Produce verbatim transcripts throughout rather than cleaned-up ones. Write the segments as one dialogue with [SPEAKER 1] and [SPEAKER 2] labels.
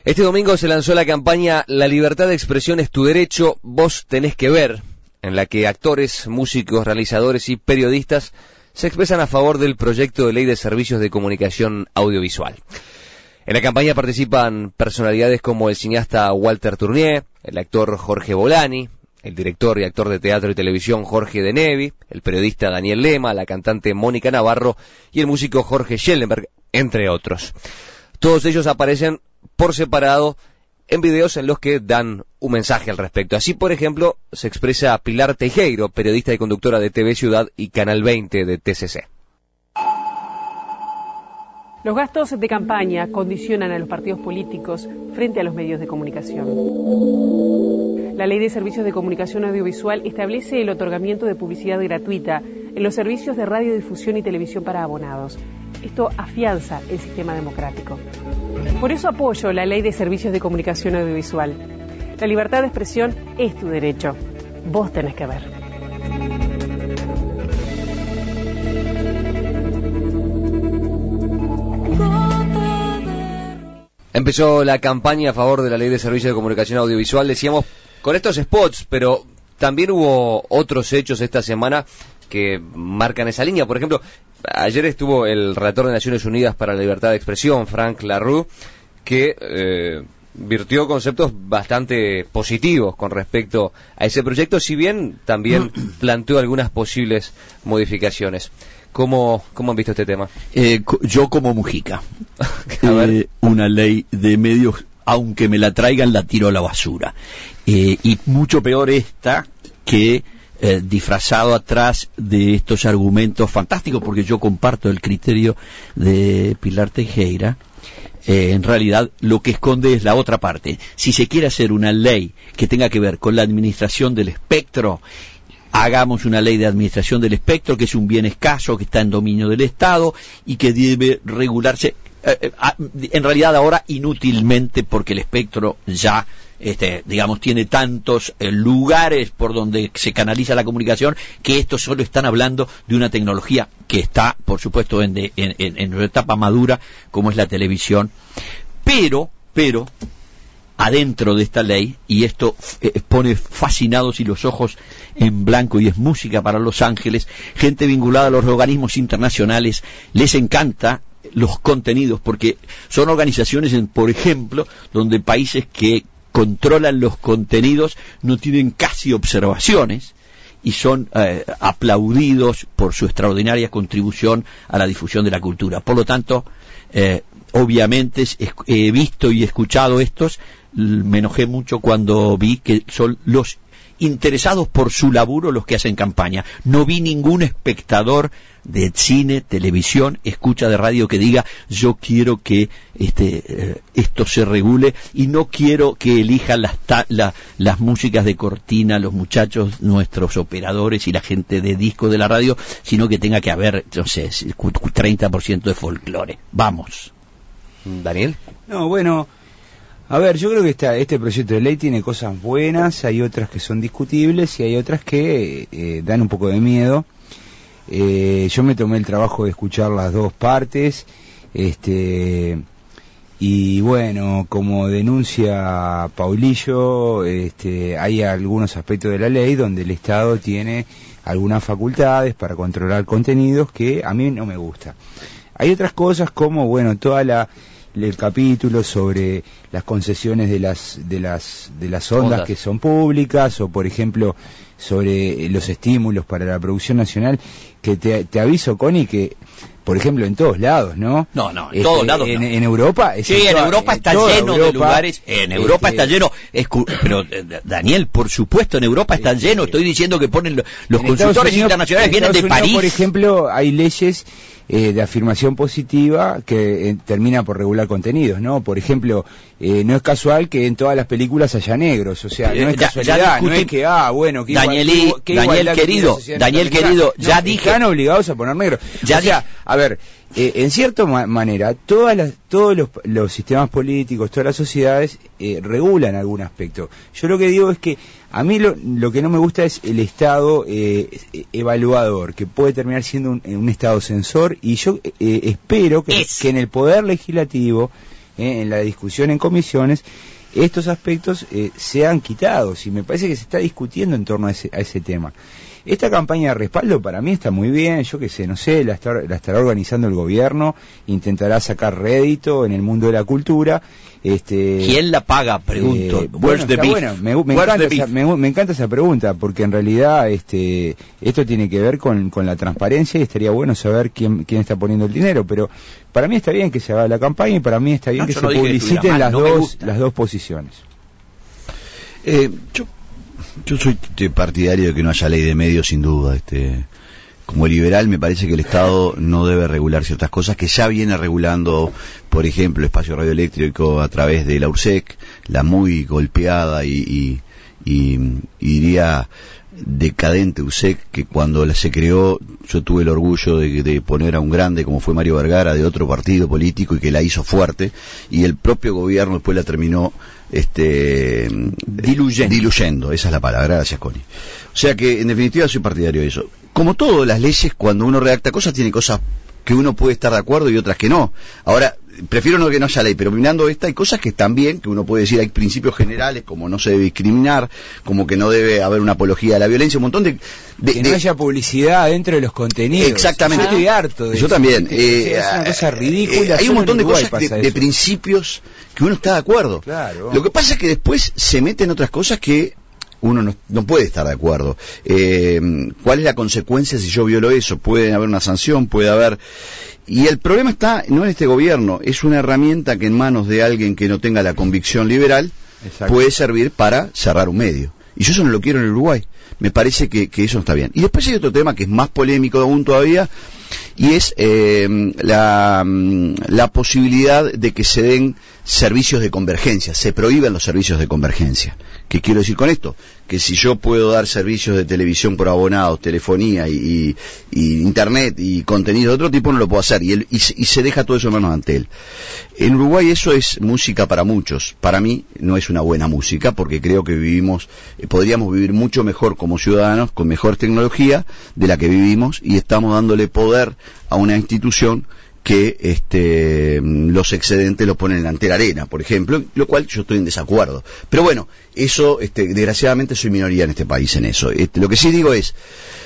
[SPEAKER 1] Este domingo se lanzó la campaña La libertad de expresión es tu derecho, vos tenés que ver, en la que actores, músicos, realizadores y periodistas se expresan a favor del proyecto de ley de servicios de comunicación audiovisual. En la campaña participan personalidades como el cineasta Walter Tournier, el actor Jorge Bolani, el director y actor de teatro y televisión Jorge De Nevi, el periodista Daniel Lema, la cantante Mónica Navarro y el músico Jorge Schellenberg, entre otros. Todos ellos aparecen por separado en videos en los que dan un mensaje al respecto. Así, por ejemplo, se expresa Pilar Teijeiro, periodista y conductora de T V Ciudad y Canal veinte de T C C.
[SPEAKER 2] Los gastos de campaña condicionan a los partidos políticos frente a los medios de comunicación. La Ley de Servicios de Comunicación Audiovisual establece el otorgamiento de publicidad gratuita en los servicios de radiodifusión y televisión para abonados. Esto afianza el sistema democrático. Por eso apoyo la Ley de Servicios de Comunicación Audiovisual. La libertad de expresión es tu derecho. Vos tenés que ver.
[SPEAKER 1] Empezó la campaña a favor de la Ley de Servicios de Comunicación Audiovisual, decíamos, con estos spots, pero también hubo otros hechos esta semana que marcan esa línea. Por ejemplo, ayer estuvo el relator de Naciones Unidas para la Libertad de Expresión, Frank LaRue, que eh, virtió conceptos bastante positivos con respecto a ese proyecto, si bien también planteó algunas posibles modificaciones. ¿Cómo, cómo han visto este tema?
[SPEAKER 3] Eh, yo como Mujica. A ver. Eh, una ley de medios, aunque me la traigan, la tiro a la basura. Eh, y mucho peor esta que eh, disfrazado atrás de estos argumentos fantásticos, porque yo comparto el criterio de Pilar Teijeira. Eh, en realidad lo que esconde es la otra parte. Si se quiere hacer una ley que tenga que ver con la administración del espectro, hagamos una ley de administración del espectro, que es un bien escaso, que está en dominio del Estado y que debe regularse, eh, eh, en realidad ahora inútilmente, porque el espectro ya, este, digamos, tiene tantos eh, lugares por donde se canaliza la comunicación, que estos solo están hablando de una tecnología que está, por supuesto, en, de, en, en, en una etapa madura, como es la televisión, pero, pero, adentro de esta ley, y esto eh, pone fascinados y los ojos en blanco, y es música para Los Ángeles, gente vinculada a los organismos internacionales, les encanta los contenidos, porque son organizaciones, en, por ejemplo, donde países que controlan los contenidos no tienen casi observaciones, y son eh, aplaudidos por su extraordinaria contribución a la difusión de la cultura. Por lo tanto, eh, obviamente he visto y escuchado estos, me enojé mucho cuando vi que son los interesados por su laburo los que hacen campaña. No vi ningún espectador de cine, televisión, escucha de radio que diga yo quiero que este eh, esto se regule y no quiero que elijan las, ta- la, las músicas de cortina los muchachos, nuestros operadores y la gente de disco de la radio, sino que tenga que haber, no sé, treinta por ciento de folclore. Vamos.
[SPEAKER 1] Daniel.
[SPEAKER 4] No, bueno, a ver, yo creo que esta, este proyecto de ley tiene cosas buenas, hay otras que son discutibles y hay otras que eh, dan un poco de miedo. Eh, yo me tomé el trabajo de escuchar las dos partes, este, y bueno, como denuncia Paulillo, este, hay algunos aspectos de la ley donde el Estado tiene algunas facultades para controlar contenidos que a mí no me gusta. Hay otras cosas como, bueno, toda la el capítulo sobre las concesiones de las de las de las ondas, ondas que son públicas, o por ejemplo sobre los estímulos para la producción nacional, que te, te aviso, Connie, que por ejemplo en todos lados, ¿no?
[SPEAKER 3] No, no, en
[SPEAKER 4] este,
[SPEAKER 3] todos lados
[SPEAKER 4] en,
[SPEAKER 3] no.
[SPEAKER 4] en Europa,
[SPEAKER 3] sí, en toda, Europa está lleno Europa, de lugares, en Europa este, está lleno, escu- pero Daniel, por supuesto, en Europa está este, lleno, estoy diciendo que ponen lo, los consultores Unidos, internacionales vienen de Unidos, París.
[SPEAKER 4] Por ejemplo, hay leyes Eh, de afirmación positiva que eh, termina por regular contenidos, ¿no? Por ejemplo, eh, no es casual que en todas las películas haya negros, o sea, no es ya, casualidad, ya no es que, ah, bueno, que
[SPEAKER 3] Daniel,
[SPEAKER 4] igual, que,
[SPEAKER 3] Daniel querido, Daniel querido, ya
[SPEAKER 4] no,
[SPEAKER 3] dije,
[SPEAKER 4] están obligados a poner negros. Ya o sea, dije. a ver, eh, en cierta ma- manera, todas las, todos los, los sistemas políticos, todas las sociedades eh, regulan algún aspecto. Yo lo que digo es que a mí lo, lo que no me gusta es el Estado eh, evaluador, que puede terminar siendo un, un Estado censor, y yo eh, espero que, que en el Poder Legislativo eh, en la discusión en comisiones, estos aspectos eh, sean quitados, y me parece que se está discutiendo en torno a ese, a ese tema. Esta campaña de respaldo para mí está muy bien, yo qué sé, no sé, la, estar, la estará organizando el gobierno, intentará sacar rédito en el mundo de la cultura. Este,
[SPEAKER 3] ¿Quién la paga? Pregunto.
[SPEAKER 4] Eh, bueno, bueno, me, me, encanta esa, me, me encanta esa pregunta, porque en realidad este, esto tiene que ver con, con la transparencia, y estaría bueno saber quién, quién está poniendo el dinero, pero para mí está bien que se haga la campaña, y para mí está bien no, que se no publiciten mal, las, no dos, las dos posiciones.
[SPEAKER 5] Eh, yo Yo soy partidario de que no haya ley de medios, sin duda. Este, como liberal, me parece que el Estado no debe regular ciertas cosas que ya viene regulando, por ejemplo, el espacio radioeléctrico a través de la URSEC, la muy golpeada y, y, y, y diría decadente URSEC, que cuando se creó yo tuve el orgullo de, de poner a un grande como fue Mario Vergara de otro partido político, y que la hizo fuerte, y el propio gobierno después la terminó este diluyendo, diluyendo, esa es la palabra, gracias Connie. O sea que en definitiva soy partidario de eso. Como todas las leyes, cuando uno redacta cosas, tiene cosas que uno puede estar de acuerdo y otras que no. Ahora, prefiero no que no haya ley, pero mirando esta hay cosas que están bien, que uno puede decir, hay principios generales, como no se debe discriminar, como que no debe haber una apología de la violencia, un montón de... de
[SPEAKER 4] que no
[SPEAKER 5] de,
[SPEAKER 4] haya publicidad dentro de los contenidos.
[SPEAKER 5] Exactamente.
[SPEAKER 4] Yo estoy harto de
[SPEAKER 5] Yo
[SPEAKER 4] eso.
[SPEAKER 5] también.
[SPEAKER 4] Eh, es una cosa ridícula.
[SPEAKER 5] Eh, hay un montón de cosas, de, de principios que uno está de acuerdo.
[SPEAKER 4] Claro.
[SPEAKER 5] Lo que pasa es que después se meten otras cosas que uno no, no puede estar de acuerdo. Eh, ¿Cuál es la consecuencia si yo violo eso? Puede haber una sanción, puede haber... Y el problema está no en este gobierno, es una herramienta que en manos de alguien que no tenga la convicción liberal Exacto. puede servir para cerrar un medio. Y yo eso no lo quiero en el Uruguay. Me parece que, que eso no está bien. Y después hay otro tema que es más polémico aún todavía, y es eh, la, la posibilidad de que se den servicios de convergencia, se prohíben los servicios de convergencia. ¿Qué quiero decir con esto? Que si yo puedo dar servicios de televisión por abonados, telefonía y, y, y internet y contenido de otro tipo, no lo puedo hacer, y, el, y, y se deja todo eso en manos de Antel. En Uruguay eso es música para muchos, para mí no es una buena música, porque creo que vivimos, eh, podríamos vivir mucho mejor como ciudadanos, con mejor tecnología de la que vivimos, y estamos dándole poder a una institución que este, los excedentes los ponen en Antel Arena, por ejemplo, lo cual yo estoy en desacuerdo. Pero bueno, eso, este, desgraciadamente soy minoría en este país en eso. Este, lo que sí digo es,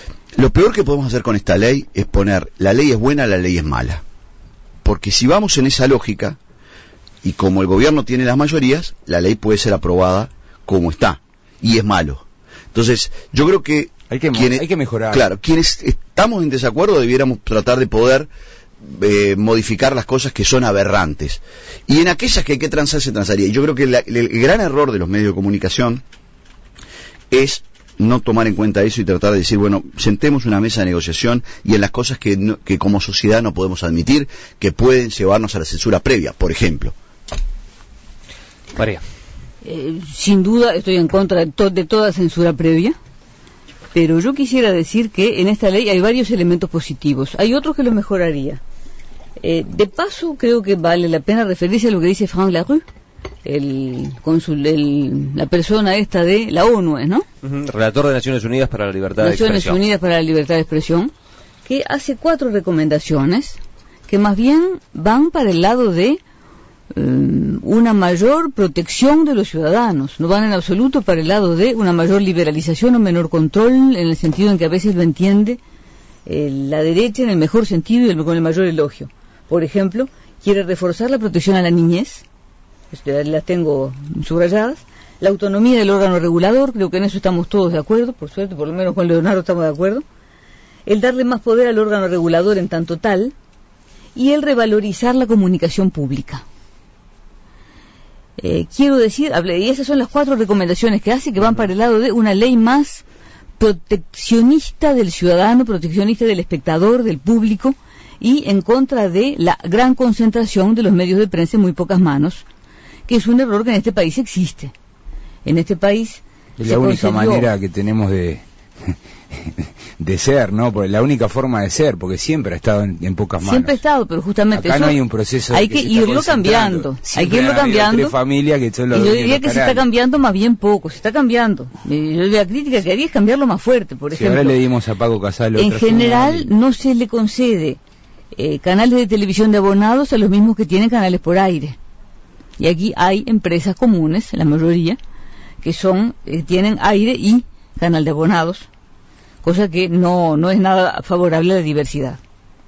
[SPEAKER 5] lo peor que podemos hacer con esta ley es poner, la ley es buena, la ley es mala. Porque si vamos en esa lógica, y como el gobierno tiene las mayorías, la ley puede ser aprobada como está, y es malo. Entonces, yo creo que...
[SPEAKER 4] Hay que,
[SPEAKER 5] quienes,
[SPEAKER 4] hay que mejorar.
[SPEAKER 5] Claro, quienes estamos en desacuerdo debiéramos tratar de poder Eh, modificar las cosas que son aberrantes, y en aquellas que hay que transar se transaría. Y yo creo que la, el gran error de los medios de comunicación es no tomar en cuenta eso y tratar de decir, bueno, sentemos una mesa de negociación, y en las cosas que, no, que como sociedad no podemos admitir, que pueden llevarnos a la censura previa, por ejemplo.
[SPEAKER 1] María.
[SPEAKER 6] Eh, sin duda estoy en contra de, to de toda censura previa, pero yo quisiera decir que en esta ley hay varios elementos positivos. Hay otros que los mejoraría. Eh, de paso, creo que vale la pena referirse a lo que dice Franck Larue, el cónsul, el, la persona esta de la ONU, ¿no?
[SPEAKER 1] Uh-huh. Relator de Naciones Unidas para la Libertad de Expresión.
[SPEAKER 6] Naciones Unidas para la Libertad de Expresión, que hace cuatro recomendaciones que más bien van para el lado de um, una mayor protección de los ciudadanos, no van en absoluto para el lado de una mayor liberalización o menor control, en el sentido en que a veces lo entiende eh, la derecha en el mejor sentido y el, con el mayor elogio. Por ejemplo, quiere reforzar la protección a la niñez, las tengo subrayadas, la autonomía del órgano regulador, creo que en eso estamos todos de acuerdo, por suerte, por lo menos con Leonardo estamos de acuerdo, el darle más poder al órgano regulador en tanto tal, y el revalorizar la comunicación pública. Eh, quiero decir, hablé, y esas son las cuatro recomendaciones que hace, que van para el lado de una ley más proteccionista del ciudadano, proteccionista del espectador, del público, y en contra de la gran concentración de los medios de prensa en muy pocas manos, que es un error que en este país existe. En este país
[SPEAKER 4] es la única manera que tenemos de de ser, ¿no? Porque la única forma de ser, porque siempre ha estado en, en pocas manos.
[SPEAKER 6] Siempre ha estado, pero justamente
[SPEAKER 4] acá
[SPEAKER 6] eso,
[SPEAKER 4] no hay un proceso de
[SPEAKER 6] hay que, que irlo cambiando, hay que irlo cambiando.
[SPEAKER 4] Familia que
[SPEAKER 6] y yo diría que se está cambiando más bien poco, se está cambiando. Y yo la crítica que haría es cambiarlo más fuerte, por
[SPEAKER 4] si
[SPEAKER 6] ejemplo.
[SPEAKER 4] Ahora le dimos a Paco Casal
[SPEAKER 6] en general y... no se le concede eh, canales de televisión de abonados a los mismos que tienen canales por aire. Y aquí hay empresas comunes, la mayoría, que son eh, tienen aire y canal de abonados, cosa que no, no es nada favorable a la diversidad.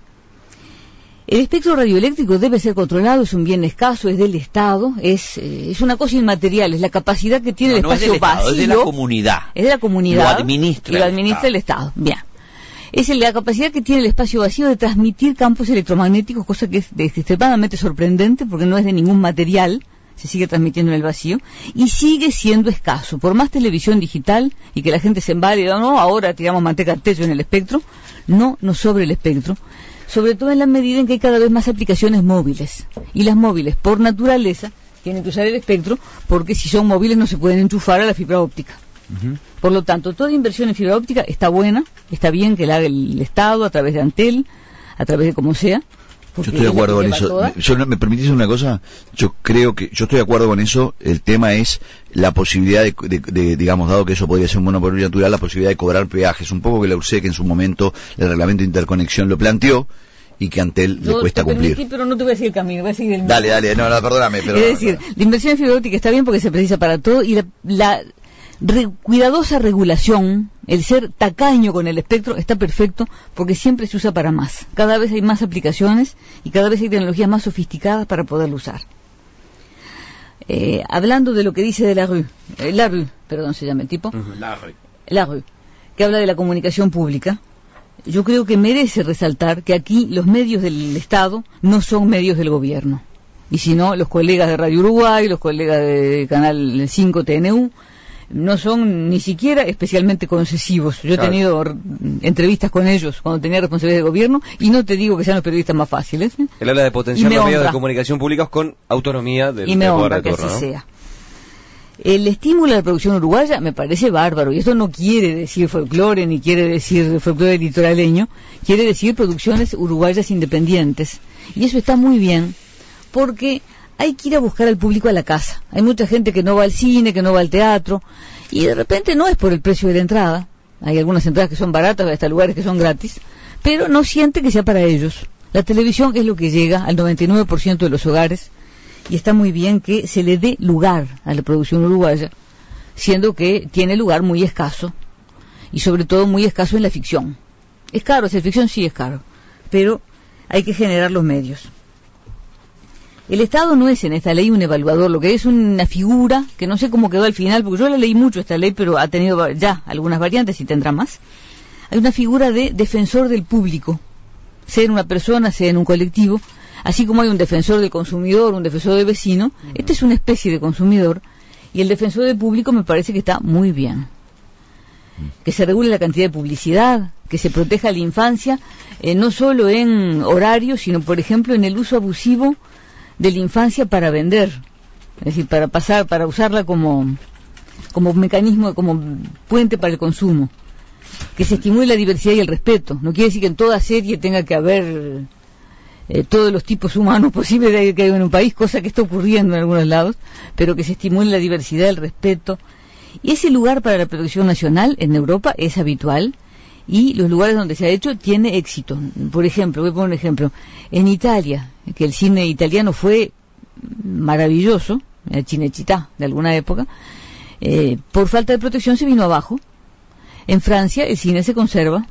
[SPEAKER 6] El espectro radioeléctrico debe ser controlado, es un bien escaso, es del Estado, es, eh, es una cosa inmaterial, es la capacidad que tiene
[SPEAKER 3] no,
[SPEAKER 6] el
[SPEAKER 3] no
[SPEAKER 6] espacio
[SPEAKER 3] es del Estado,
[SPEAKER 6] vacío.
[SPEAKER 3] es de la comunidad.
[SPEAKER 6] Es de la comunidad.
[SPEAKER 3] Lo administra
[SPEAKER 6] y lo
[SPEAKER 3] el
[SPEAKER 6] administra
[SPEAKER 3] Estado.
[SPEAKER 6] el Estado. Bien. Es la capacidad que tiene el espacio vacío de transmitir campos electromagnéticos, cosa que es de- extremadamente sorprendente porque no es de ningún material, se sigue transmitiendo en el vacío, y sigue siendo escaso. Por más televisión digital y que la gente se embale, no, ahora tiramos manteca al techo en el espectro, no nos sobra el espectro, sobre todo en la medida en que hay cada vez más aplicaciones móviles. Y las móviles, por naturaleza, tienen que usar el espectro porque si son móviles no se pueden enchufar a la fibra óptica.
[SPEAKER 4] Ujú.
[SPEAKER 6] Por lo tanto, toda inversión en fibra óptica está buena, está bien que la haga el Estado a través de Antel, a través de como sea.
[SPEAKER 5] Yo estoy de acuerdo con eso. Yo, ¿me permitís una cosa? Yo creo que, yo estoy de acuerdo con eso. El tema es la posibilidad de, de, de, digamos, dado que eso podría ser un monopolio natural, la posibilidad de cobrar peajes. Un poco que la U R S E C en su momento, el reglamento de interconexión lo planteó y que Antel le
[SPEAKER 6] Yo
[SPEAKER 5] cuesta
[SPEAKER 6] te
[SPEAKER 5] cumplir.
[SPEAKER 6] permití, pero no te voy a decir el camino, voy a seguir el mismo.
[SPEAKER 5] Dale, dale, no, no, perdóname, pero...
[SPEAKER 6] Es decir, la inversión en fibra óptica está bien porque se precisa para todo y la, la re- cuidadosa regulación, el ser tacaño con el espectro está perfecto porque siempre se usa para más. Cada vez hay más aplicaciones y cada vez hay tecnologías más sofisticadas para poderlo usar. Eh, hablando de lo que dice de la rue, eh, la rue, perdón, se llama el tipo, la rue, que habla de la comunicación pública, yo creo que merece resaltar que aquí los medios del Estado no son medios del gobierno. Y si no, los colegas de Radio Uruguay, los colegas de Canal cinco T N U, no son ni siquiera especialmente concesivos. Yo he
[SPEAKER 1] Claro.
[SPEAKER 6] tenido r- entrevistas con ellos cuando tenía responsabilidad de gobierno y no te digo que sean los periodistas más fáciles. ¿eh?
[SPEAKER 1] Él habla de potenciar
[SPEAKER 6] Y me
[SPEAKER 1] los medios de
[SPEAKER 6] honra.
[SPEAKER 1] comunicación públicos con autonomía del,
[SPEAKER 6] Y me
[SPEAKER 1] del poder
[SPEAKER 6] honra
[SPEAKER 1] de
[SPEAKER 6] que
[SPEAKER 1] turno,
[SPEAKER 6] así
[SPEAKER 1] ¿no?
[SPEAKER 6] sea. El estímulo a la producción uruguaya me parece bárbaro, y esto no quiere decir folclore, ni quiere decir folclore litoraleño, quiere decir producciones uruguayas independientes. Y eso está muy bien, porque hay que ir a buscar al público a la casa. Hay mucha gente que no va al cine, que no va al teatro, y de repente no es por el precio de la entrada. Hay algunas entradas que son baratas, hasta lugares que son gratis, pero no siente que sea para ellos. La televisión es lo que llega al noventa y nueve por ciento de los hogares, y está muy bien que se le dé lugar a la producción uruguaya, siendo que tiene lugar muy escaso, y sobre todo muy escaso en la ficción. Es caro, hacer ficción sí es caro, pero hay que generar los medios. El Estado no es en esta ley un evaluador, lo que es una figura, que no sé cómo quedó al final, porque yo la leí mucho esta ley, pero ha tenido ya algunas variantes y tendrá más. Hay una figura de defensor del público, sea en una persona, sea en un colectivo, así como hay un defensor del consumidor, un defensor del vecino, este es una especie de consumidor, y el defensor del público me parece que está muy bien. Que se regule la cantidad de publicidad, que se proteja a la infancia, eh, no solo en horario, sino por ejemplo en el uso abusivo de la infancia para vender, es decir, para pasar, para usarla como, como mecanismo, como puente para el consumo. Que se estimule la diversidad y el respeto. No quiere decir que en toda serie tenga que haber eh, todos los tipos humanos posibles de que hay en un país, cosa que está ocurriendo en algunos lados, pero que se estimule la diversidad, el respeto. Y ese lugar para la producción nacional en Europa es habitual, y los lugares donde se ha hecho tiene éxito. Por ejemplo, voy a poner un ejemplo, en Italia, que el cine italiano fue maravilloso, el Cinecittà de alguna época, eh, por falta de protección se vino abajo. En Francia el cine se conserva,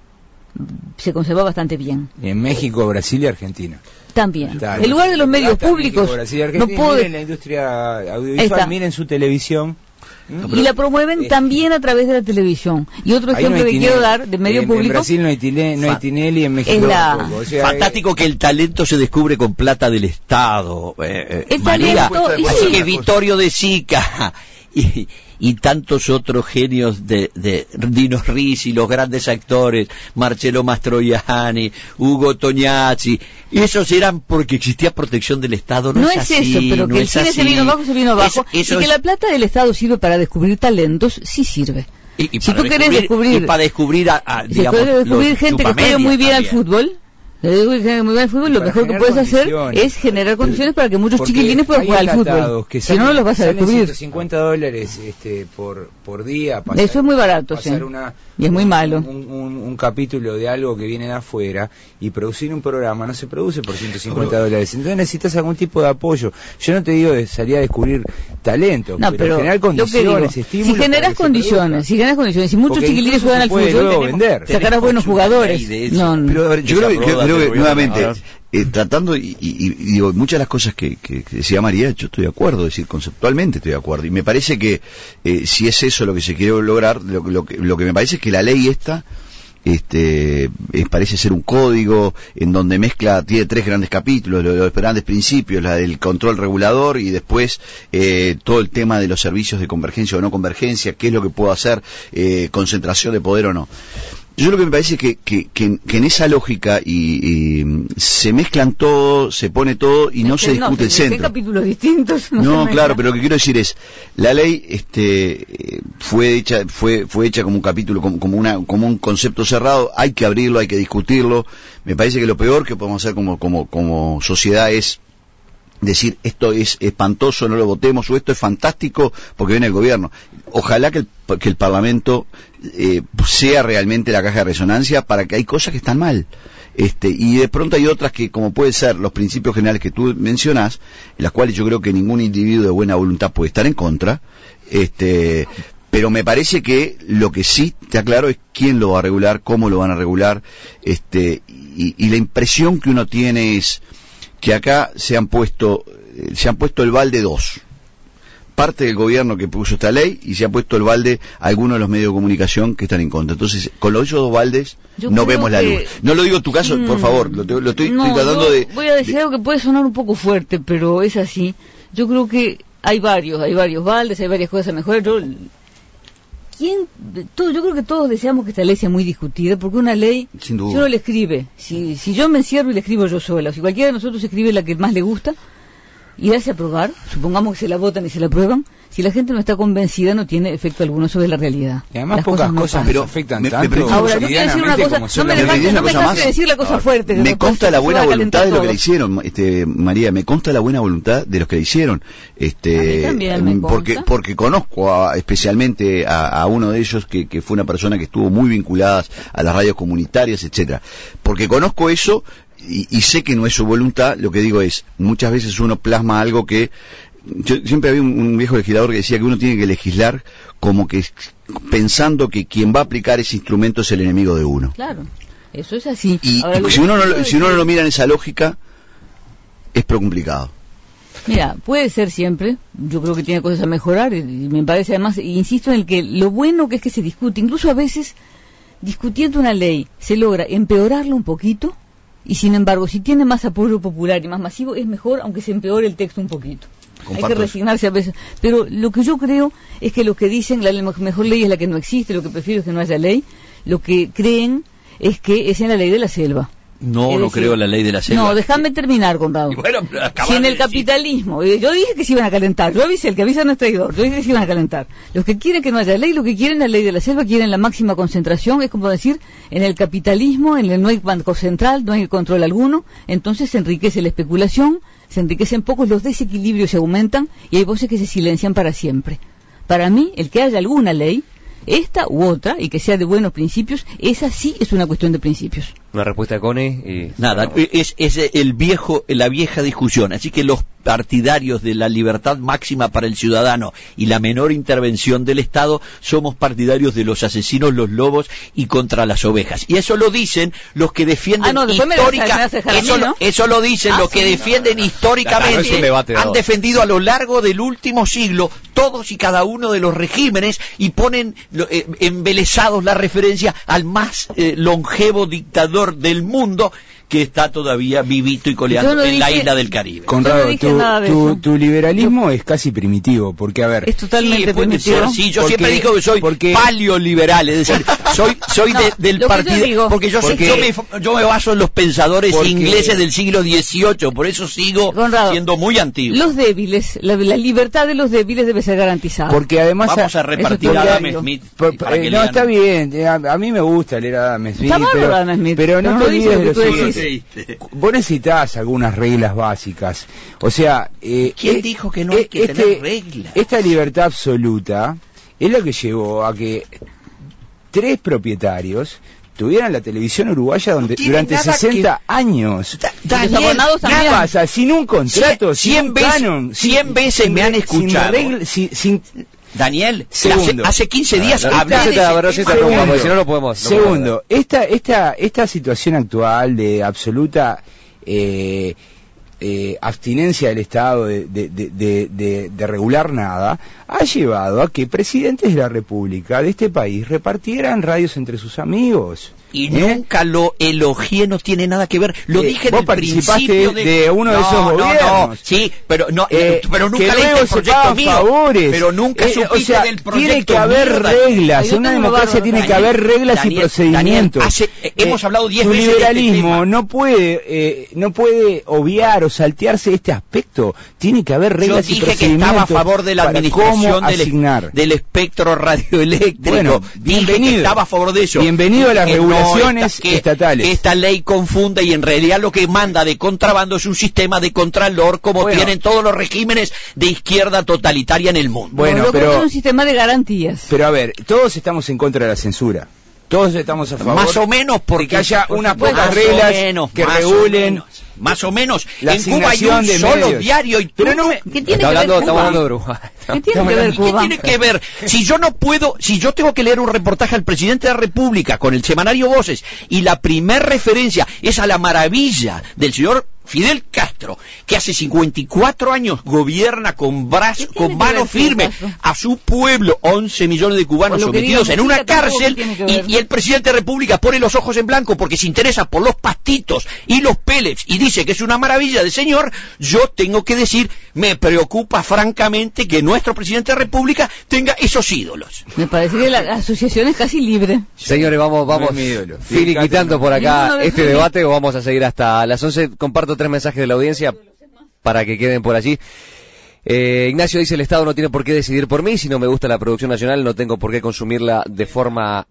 [SPEAKER 6] se conserva bastante bien.
[SPEAKER 4] En México, Brasil y Argentina.
[SPEAKER 6] También.
[SPEAKER 4] Está,
[SPEAKER 6] el lugar de los medios
[SPEAKER 4] Está
[SPEAKER 6] públicos
[SPEAKER 4] México, Brasil y
[SPEAKER 6] no
[SPEAKER 4] Argentina.
[SPEAKER 6] puede...
[SPEAKER 4] Miren la industria
[SPEAKER 6] Ahí
[SPEAKER 4] audiovisual,
[SPEAKER 6] está.
[SPEAKER 4] miren su televisión.
[SPEAKER 6] Y la promueven
[SPEAKER 4] Eh,
[SPEAKER 6] también a través de la televisión. Y otro
[SPEAKER 4] Ahí no
[SPEAKER 6] ejemplo
[SPEAKER 4] hay
[SPEAKER 6] que
[SPEAKER 4] Tinelli.
[SPEAKER 6] quiero dar de medio
[SPEAKER 4] en,
[SPEAKER 6] público...
[SPEAKER 4] En Brasil no hay Tinelli, no hay Tinelli, en México
[SPEAKER 6] Es la-
[SPEAKER 4] tampoco. O sea,
[SPEAKER 3] Fantástico que el talento se descubre con plata del Estado. Eh, eh,
[SPEAKER 6] El
[SPEAKER 3] María,
[SPEAKER 6] talento, y
[SPEAKER 3] así
[SPEAKER 6] sí.
[SPEAKER 3] que Vittorio de Sica y, y tantos otros genios de, de Dino Risi, los grandes actores, Marcello Mastroianni, Hugo Tognazzi, esos eran porque existía protección del Estado. No,
[SPEAKER 6] No
[SPEAKER 3] es,
[SPEAKER 6] es
[SPEAKER 3] así,
[SPEAKER 6] eso, pero
[SPEAKER 3] no
[SPEAKER 6] que el
[SPEAKER 3] es
[SPEAKER 6] cine se
[SPEAKER 3] así.
[SPEAKER 6] vino abajo, se vino abajo.
[SPEAKER 3] Eso- eso
[SPEAKER 6] y que
[SPEAKER 3] es-
[SPEAKER 6] la plata del Estado sirve para descubrir talentos, sí sirve.
[SPEAKER 3] y- y
[SPEAKER 6] si
[SPEAKER 3] para
[SPEAKER 6] tú querés
[SPEAKER 3] y
[SPEAKER 6] descubrir...
[SPEAKER 3] para descubrir a, a,
[SPEAKER 6] Si
[SPEAKER 3] digamos,
[SPEAKER 6] puedes descubrir
[SPEAKER 3] los
[SPEAKER 6] gente que juega
[SPEAKER 3] chupamedias
[SPEAKER 6] muy bien al
[SPEAKER 3] también.
[SPEAKER 6] fútbol, Digo que muy bien el fútbol, lo mejor que puedes hacer es generar condiciones para que muchos Porque chiquilines puedan jugar al fútbol.
[SPEAKER 4] Que
[SPEAKER 6] si no, no los vas a descubrir.
[SPEAKER 4] ciento cincuenta dólares este, por, por día. Pasar,
[SPEAKER 6] Eso es muy barato, sí.
[SPEAKER 4] Una,
[SPEAKER 6] y es muy
[SPEAKER 4] un,
[SPEAKER 6] malo.
[SPEAKER 4] Un, un, un capítulo de algo que viene de afuera y producir un programa no se produce por ciento cincuenta dólares. Entonces necesitas algún tipo de apoyo. Yo no te digo de salir a descubrir talento,
[SPEAKER 6] no,
[SPEAKER 4] pero,
[SPEAKER 6] pero
[SPEAKER 4] generar condiciones,
[SPEAKER 6] digo, si generas condiciones, si generas condiciones, si muchos chiquilines juegan al fútbol, sacarás buenos jugadores.
[SPEAKER 5] No, pero a ver, yo creo que, creo que nuevamente Eh, tratando y, y, y digo muchas de las cosas que, que, que decía María, yo estoy de acuerdo, es decir, conceptualmente estoy de acuerdo, y me parece que eh, si es eso lo que se quiere lograr, lo, lo, que, lo que me parece es que la ley esta este eh, parece ser un código en donde mezcla, tiene tres grandes capítulos, los, los grandes principios, la del control regulador y después eh, todo el tema de los servicios de convergencia o no convergencia, qué es lo que puedo hacer, eh, concentración de poder o no. Yo lo que me parece que, que, que, que en esa lógica y, y se mezclan todo, se pone todo y no es se discute
[SPEAKER 6] no,
[SPEAKER 5] el centro.
[SPEAKER 6] ¿Qué capítulos distintos?
[SPEAKER 5] No, no claro, pero lo que quiero decir es, la ley este fue hecha fue fue hecha como un capítulo, como, como una como un concepto cerrado, hay que abrirlo, hay que discutirlo. Me parece que lo peor que podemos hacer como como como sociedad es decir esto es espantoso, no lo votemos, o esto es fantástico porque viene el gobierno. Ojalá que el, que el Parlamento eh, sea realmente la caja de resonancia para que hay cosas que están mal. Este, y de pronto hay otras que, como puede ser los principios generales que tú mencionás, en las cuales yo creo que ningún individuo de buena voluntad puede estar en contra, este, pero me parece que lo que sí está claro es quién lo va a regular, cómo lo van a regular, este, y, y la impresión que uno tiene es que acá se han puesto eh, se han puesto el balde dos, parte del gobierno que puso esta ley, y se ha puesto el balde a algunos de los medios de comunicación que están en contra. Entonces, con los esos dos baldes yo no vemos la luz. No lo digo en tu caso, mm, por favor, lo, lo estoy,
[SPEAKER 6] no,
[SPEAKER 5] estoy tratando de...
[SPEAKER 6] Voy a decir
[SPEAKER 5] de...
[SPEAKER 6] algo que puede sonar un poco fuerte, pero es así. Yo creo que hay varios, hay varios baldes, hay varias cosas a mejorar. Yo, ¿quién, todo, yo creo que todos deseamos que esta ley sea muy discutida, porque una ley, si uno le escribe, si, si yo me encierro y le escribo yo sola, o si cualquiera de nosotros escribe la que más le gusta, y hace aprobar, supongamos que se la votan y se la aprueban, si la gente no está convencida no tiene efecto alguno sobre la realidad.
[SPEAKER 4] Y además
[SPEAKER 6] Las
[SPEAKER 4] pocas
[SPEAKER 6] cosas, no
[SPEAKER 4] cosas pero afectan
[SPEAKER 5] me,
[SPEAKER 4] tanto.
[SPEAKER 5] Me
[SPEAKER 6] Ahora, yo quiero decir una cosa, no me dejaste no me dejaste decir la cosa fuerte.
[SPEAKER 5] Me consta la buena voluntad de lo que le hicieron, este, María, me consta la buena voluntad de los que le hicieron, este,
[SPEAKER 6] a mí también me
[SPEAKER 5] porque
[SPEAKER 6] consta.
[SPEAKER 5] porque conozco a, especialmente a, a uno de ellos que, que fue una persona que estuvo muy vinculada a las radios comunitarias, etcétera. Porque conozco eso. Y, y sé que no es su voluntad. Lo que digo es, muchas veces uno plasma algo que... Yo siempre había un, un viejo legislador que decía que uno tiene que legislar como que pensando que quien va a aplicar ese instrumento es el enemigo de uno.
[SPEAKER 6] Claro, eso es así.
[SPEAKER 5] Y,
[SPEAKER 6] Ahora,
[SPEAKER 5] y si, uno no, si uno no lo mira en esa lógica, es pro complicado.
[SPEAKER 6] Mira, puede ser siempre, yo creo que tiene cosas a mejorar, y me parece además, insisto en el que lo bueno que es que se discute, incluso a veces, discutiendo una ley, se logra empeorarla un poquito. Y sin embargo, si tiene más apoyo popular y más masivo, es mejor, aunque se empeore el texto un poquito. Comparto. Hay que resignarse a veces. Pero lo que yo creo es que lo que dicen, la mejor ley es la que no existe, lo que prefiero es que no haya ley. Lo que creen es que es en la ley de la selva.
[SPEAKER 3] No, no creo en la ley de la selva.
[SPEAKER 6] No, déjame terminar, Conrado.
[SPEAKER 3] Bueno,
[SPEAKER 6] si en el capitalismo, yo dije que se iban a calentar, yo avisé, el que avisa no es traidor, yo dije que se iban a calentar. Los que quieren que no haya ley, lo que quieren es la ley de la selva, quieren la máxima concentración, es como decir, en el capitalismo, en el no hay banco central, no hay control alguno, entonces se enriquece la especulación, se enriquecen pocos, los desequilibrios se aumentan y hay voces que se silencian para siempre. Para mí, el que haya alguna ley, esta u otra, y que sea de buenos principios, esa sí es una cuestión de principios.
[SPEAKER 1] Una respuesta, Cone. Y...
[SPEAKER 3] Nada, es, es el viejo, la vieja discusión. Así que los partidarios de la libertad máxima para el ciudadano y la menor intervención del Estado somos partidarios de los asesinos, los lobos y contra las ovejas. Y eso lo dicen los que defienden
[SPEAKER 6] ah, no,
[SPEAKER 3] históricamente. Eso,
[SPEAKER 6] ¿no?
[SPEAKER 3] eso lo dicen ah, los sí, que defienden no, no. históricamente.
[SPEAKER 1] Claro, debate,
[SPEAKER 3] han
[SPEAKER 1] no.
[SPEAKER 3] defendido a lo largo del último siglo todos y cada uno de los regímenes y ponen eh, embelesados la referencia al más eh, longevo dictador del mundo que está todavía vivito y coleando no en dije, la isla del Caribe.
[SPEAKER 4] Conrado, no tu, tu, tu liberalismo yo, es casi primitivo, porque a ver...
[SPEAKER 6] Es totalmente
[SPEAKER 3] sí,
[SPEAKER 6] primitivo.
[SPEAKER 3] Ser, sí, yo
[SPEAKER 4] porque,
[SPEAKER 3] siempre digo que soy
[SPEAKER 4] porque,
[SPEAKER 3] paleoliberal, es decir, soy soy no, de, del partido... Digo, porque yo, porque, yo, me, yo me baso en los pensadores porque, ingleses del siglo dieciocho, por eso sigo
[SPEAKER 6] Conrado,
[SPEAKER 3] siendo muy antiguo.
[SPEAKER 6] Los débiles, la, la libertad de los débiles debe ser garantizada.
[SPEAKER 4] Porque además...
[SPEAKER 3] Vamos a repartir a Adam Smith.
[SPEAKER 4] Por, para eh, no, está bien, a, a mí me gusta leer a Adam Smith,
[SPEAKER 6] está
[SPEAKER 4] pero,
[SPEAKER 6] Adam Smith,
[SPEAKER 4] pero no, no te olvides de lo siguiente.
[SPEAKER 3] creíste?
[SPEAKER 4] Vos necesitas algunas reglas básicas. O sea, eh,
[SPEAKER 3] ¿quién
[SPEAKER 4] eh,
[SPEAKER 3] dijo que no hay
[SPEAKER 4] eh,
[SPEAKER 3] que
[SPEAKER 4] este,
[SPEAKER 3] tener reglas?
[SPEAKER 4] Esta libertad absoluta es lo que llevó a que tres propietarios tuvieran la televisión uruguaya donde,
[SPEAKER 3] no
[SPEAKER 4] durante sesenta
[SPEAKER 3] que...
[SPEAKER 4] años.
[SPEAKER 3] Da, Daniel,
[SPEAKER 4] ¿qué pasa? Sin un contrato,
[SPEAKER 3] cien,
[SPEAKER 4] sin un
[SPEAKER 3] veces,
[SPEAKER 4] canon,
[SPEAKER 3] cien
[SPEAKER 4] sin,
[SPEAKER 3] veces
[SPEAKER 4] sin,
[SPEAKER 3] me han escuchado.
[SPEAKER 4] Sin regla, sin, sin,
[SPEAKER 3] Daniel,
[SPEAKER 4] segundo,
[SPEAKER 3] hace, hace quince días
[SPEAKER 1] no,
[SPEAKER 3] hablé
[SPEAKER 1] no,
[SPEAKER 3] de
[SPEAKER 1] no, no, segundo, porque si no, no podemos. No
[SPEAKER 4] segundo, podemos esta, esta, esta situación actual de absoluta eh, eh, abstinencia del Estado de, de, de, de, de, de regular nada, ha llevado a que presidentes de la República de este país repartieran radios entre sus amigos.
[SPEAKER 3] Y
[SPEAKER 4] ¿Eh?
[SPEAKER 3] nunca lo elogié, no tiene nada que ver. Lo
[SPEAKER 4] eh,
[SPEAKER 3] dije
[SPEAKER 4] vos
[SPEAKER 3] del
[SPEAKER 4] participaste
[SPEAKER 3] principio de...
[SPEAKER 4] de uno
[SPEAKER 3] no,
[SPEAKER 4] de esos gobiernos.
[SPEAKER 3] No, no, sí, pero no,
[SPEAKER 4] eh,
[SPEAKER 3] pero nunca
[SPEAKER 4] que
[SPEAKER 3] leíste
[SPEAKER 4] luego
[SPEAKER 3] el proyecto mío.
[SPEAKER 4] Favores.
[SPEAKER 3] Pero nunca
[SPEAKER 4] eh,
[SPEAKER 3] supiste
[SPEAKER 4] o sea,
[SPEAKER 3] del proyecto
[SPEAKER 4] tiene que haber
[SPEAKER 3] mío,
[SPEAKER 4] reglas.
[SPEAKER 6] Daniel.
[SPEAKER 4] En una democracia
[SPEAKER 6] Daniel,
[SPEAKER 4] tiene que
[SPEAKER 3] Daniel,
[SPEAKER 4] haber reglas
[SPEAKER 3] Daniel,
[SPEAKER 4] y procedimientos.
[SPEAKER 3] Daniel, hace, eh, hemos hablado diez
[SPEAKER 4] Su
[SPEAKER 3] veces de este
[SPEAKER 4] liberalismo
[SPEAKER 3] tema.
[SPEAKER 4] no puede, eh, no puede obviar o saltearse este aspecto. Tiene que haber reglas
[SPEAKER 3] Yo
[SPEAKER 4] y
[SPEAKER 3] dije que
[SPEAKER 4] procedimientos
[SPEAKER 3] estaba a favor de la
[SPEAKER 4] para
[SPEAKER 3] administración
[SPEAKER 4] cómo
[SPEAKER 3] del,
[SPEAKER 4] asignar.
[SPEAKER 3] del espectro radioeléctrico.
[SPEAKER 4] Bueno,
[SPEAKER 3] dije
[SPEAKER 4] bienvenido.
[SPEAKER 3] que estaba a favor de eso.
[SPEAKER 4] Bienvenido a las
[SPEAKER 3] Que no
[SPEAKER 4] regulaciones
[SPEAKER 3] esta- que-
[SPEAKER 4] estatales.
[SPEAKER 3] que esta ley confunda y en realidad lo que manda de contrabando es un sistema de contralor como
[SPEAKER 4] Bueno.
[SPEAKER 3] tienen todos los regímenes de izquierda totalitaria en el mundo.
[SPEAKER 4] Bueno,
[SPEAKER 6] Lo que
[SPEAKER 4] pero-
[SPEAKER 6] es un sistema de garantías.
[SPEAKER 4] Pero a ver, todos estamos en contra de la censura. Todos estamos a favor
[SPEAKER 3] Más o menos
[SPEAKER 4] de
[SPEAKER 3] porque
[SPEAKER 4] que haya
[SPEAKER 3] por
[SPEAKER 4] unas
[SPEAKER 3] supuesto,
[SPEAKER 4] pocas
[SPEAKER 3] más o
[SPEAKER 4] reglas
[SPEAKER 3] menos,
[SPEAKER 4] que
[SPEAKER 3] más o
[SPEAKER 4] regulen
[SPEAKER 3] menos, más o menos.
[SPEAKER 4] la
[SPEAKER 3] En Cuba hay
[SPEAKER 4] asignación
[SPEAKER 3] un
[SPEAKER 4] de
[SPEAKER 3] solo
[SPEAKER 4] medios.
[SPEAKER 3] diario y
[SPEAKER 4] Pero
[SPEAKER 3] tú
[SPEAKER 4] no me-
[SPEAKER 6] ¿Qué tiene
[SPEAKER 1] Está
[SPEAKER 6] que
[SPEAKER 1] hablando,
[SPEAKER 6] ver
[SPEAKER 1] estamos
[SPEAKER 6] Cuba?
[SPEAKER 1] hablando de Uruguay.
[SPEAKER 6] ¿Qué tiene que ver
[SPEAKER 3] ¿Y qué
[SPEAKER 6] Cuba?
[SPEAKER 3] tiene que ver? Si yo no puedo, si yo tengo que leer un reportaje al presidente de la República con el semanario Voces y la primer referencia es a la maravilla del señor Fidel Castro, que hace cincuenta y cuatro años gobierna con brazo,
[SPEAKER 6] ¿Qué tiene
[SPEAKER 3] con
[SPEAKER 6] que
[SPEAKER 3] mano
[SPEAKER 6] ver
[SPEAKER 3] firme
[SPEAKER 6] Fidel Castro?
[SPEAKER 3] a su pueblo, once millones de cubanos
[SPEAKER 6] Por lo que
[SPEAKER 3] sometidos
[SPEAKER 6] digo,
[SPEAKER 3] en una
[SPEAKER 6] música tampoco
[SPEAKER 3] cárcel
[SPEAKER 6] tiene que
[SPEAKER 3] y,
[SPEAKER 6] ver.
[SPEAKER 3] y el presidente de la República pone los ojos en blanco porque se interesa por los pastitos y los pellets y dice que es una maravilla de señor. Yo tengo que decir, me preocupa francamente que nuestro presidente de la República tenga esos ídolos.
[SPEAKER 6] Me parece que la, la asociación es casi libre.
[SPEAKER 1] Señores, vamos, vamos
[SPEAKER 4] No es mi ídolo.
[SPEAKER 1] finiquitando por acá
[SPEAKER 6] Ninguno de
[SPEAKER 1] este
[SPEAKER 6] sus-
[SPEAKER 1] debate o vamos a seguir hasta las once. Comparto tres mensajes de la audiencia para que queden por allí. Eh, Ignacio dice: el Estado no tiene por qué decidir por mí, si no me gusta la producción nacional no tengo por qué consumirla de forma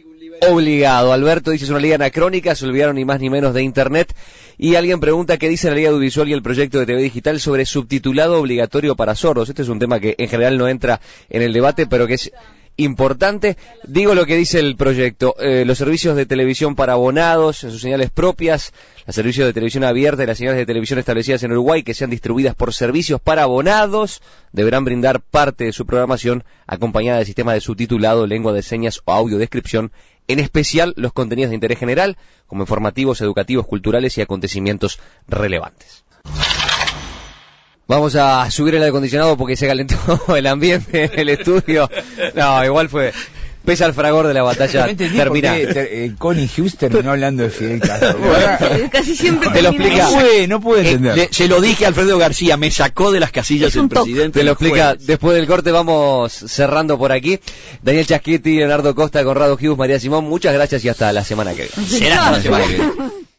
[SPEAKER 1] obligado. Alberto dice: es una ley anacrónica, se olvidaron ni más ni menos de Internet. Y alguien pregunta qué dice la ley audiovisual y el proyecto de T V digital sobre subtitulado obligatorio para sordos. Este es un tema que en general no entra en el debate, pero que es importante. Digo lo que dice el proyecto: eh, los servicios de televisión para abonados en sus señales propias, los servicios de televisión abierta y las señales de televisión establecidas en Uruguay que sean distribuidas por servicios para abonados deberán brindar parte de su programación acompañada de sistemas de subtitulado, lengua de señas o audiodescripción, en especial los contenidos de interés general como informativos, educativos, culturales y acontecimientos relevantes. Vamos a subir el aire acondicionado porque se calentó el ambiente en el estudio. No, igual fue... Pesa el fragor de la batalla terminada.
[SPEAKER 4] Eh, Connie Hughes terminó hablando de Fidel Castro.
[SPEAKER 6] Casi siempre
[SPEAKER 1] Te lo
[SPEAKER 6] termina
[SPEAKER 1] explica.
[SPEAKER 6] ahí.
[SPEAKER 4] No puede, no puede
[SPEAKER 3] Eh,
[SPEAKER 4] entender.
[SPEAKER 3] le- se lo dije a Alfredo García, me sacó de las casillas
[SPEAKER 6] Es
[SPEAKER 3] el
[SPEAKER 6] un toque.
[SPEAKER 3] presidente.
[SPEAKER 1] Te lo
[SPEAKER 3] el
[SPEAKER 1] explica
[SPEAKER 3] jueves.
[SPEAKER 1] después del corte. Vamos cerrando por aquí. Daniel Chasquetti, Leonardo Costa, Conrado Hughes, María Simón, muchas gracias y hasta la semana que viene.
[SPEAKER 3] Será hasta la semana que viene.